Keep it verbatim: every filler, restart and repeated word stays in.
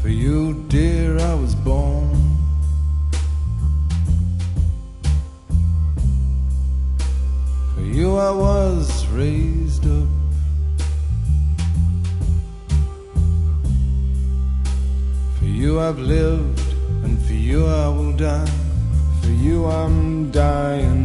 For you, dear, I was born. For you I was raised up. For you I've lived, and for you I will die. For you I'm dying